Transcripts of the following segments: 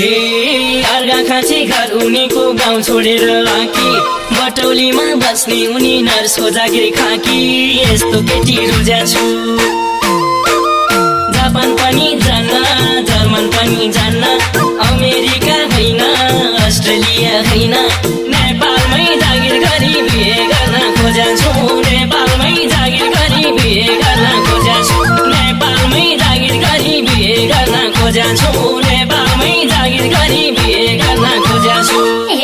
अर्घाखाँची घर उनीको गाउँ छोडेर आकी बटौलीमा बस्ने उनी नर्सको जागिर खाकी यस्तो केटी रुजा छु जापान पनि जान्न जर्मन पनि जान्न अमेरिका होइन अस्ट्रेलिया होइन नेपालमै जागिर गरी बिहे गर्न खोजा छु नेपालमै जागिर गरी बिहे गर्न खोजा छु नेपालमै जागिर गरी बिहे गर्न खोजा छु नेपालमै जागिर गरी बिहे गर्न खोजा छु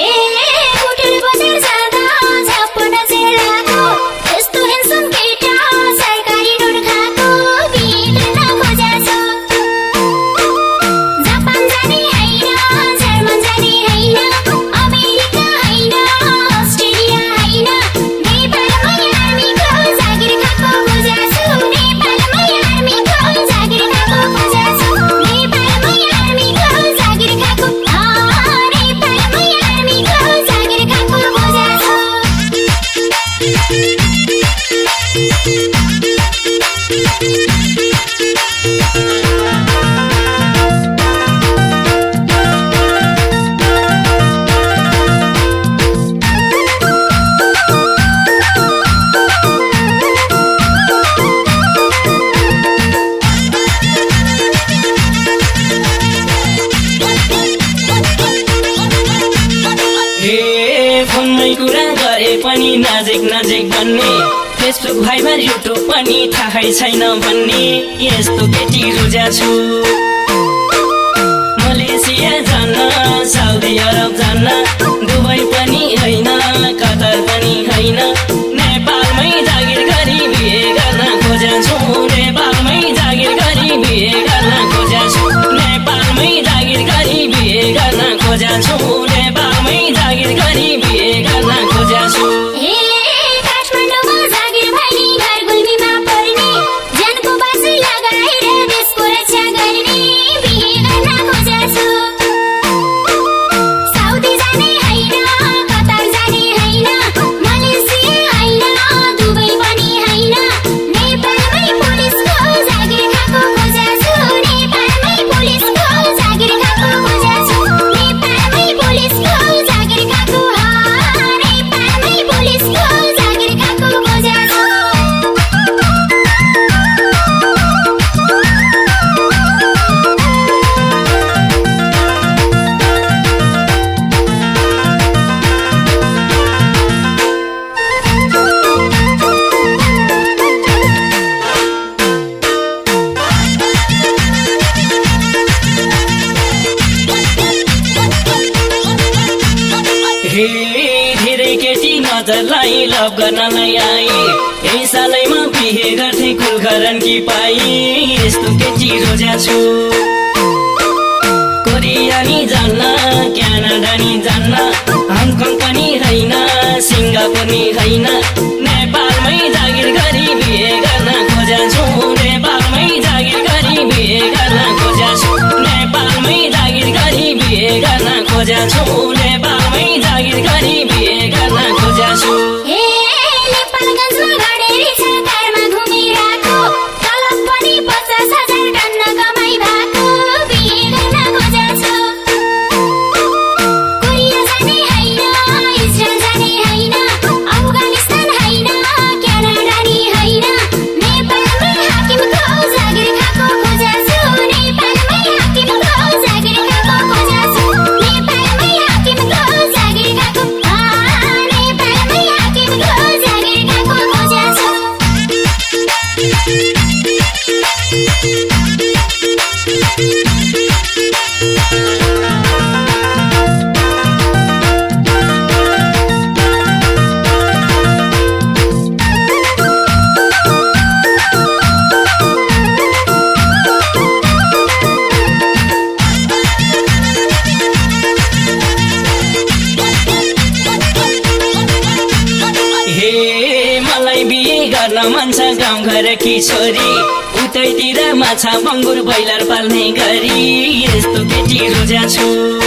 पनि नजिक नजिक भन्ने फेसबुक भाइबर युट्युब पनि थाहै छैन भन्ने यस्तो केटी रुजा छु मलेसिया जान्न साउदी अरब जान्न दुबई पनि होइन कतर पनि होइन नेपालमै जागिर गरी बिहे गर्न खोजा छु नेपालमै जागिर गरी बिहे गर्न खोजा छु नेपालमै जागिर गरी बिहे गर्न खोजा छु नेपालमै जागिर गरी बिहे गर्न खोजा छु धेरै केटी नजरलाई लभ गर्नलाई आए यही सालैमा बिहे गर्थे कुलकरणकी पाई यस्तो केटी रोजा छु कोरिया नि जान्न क्यानाडा नि जान्न हङकङ पनि होइन सिङ्गापुर नि होइन नेपालमै जागिर गरी बिहे गर्न खोजा छु नेपालमै जागिर गरी बिहे गर्न खोजा छु नेपालमै जागिर गरी बिहे गर्न खोजा छु नेपालमै जागिर गरी बिहे गर्न खोजा छु मन छ गाउँ घरकी छोरी उतैतिर माछा बङ्गुर बैलर पाल्ने गरी यस्तो केटी रोजा छु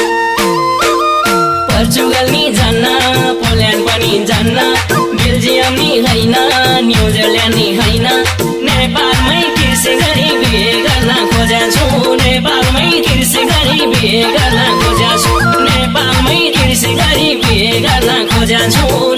पोर्चुगल नि जान्न पोल्यान्ड पनि जान्न बेल्जियम नि होइन न्युजिल्यान्ड नि होइन नेपालमै कृषि गरी बिहे गर्न खोजा छु नेपालमै कृषि गरी बिहे गर्न खोज्छु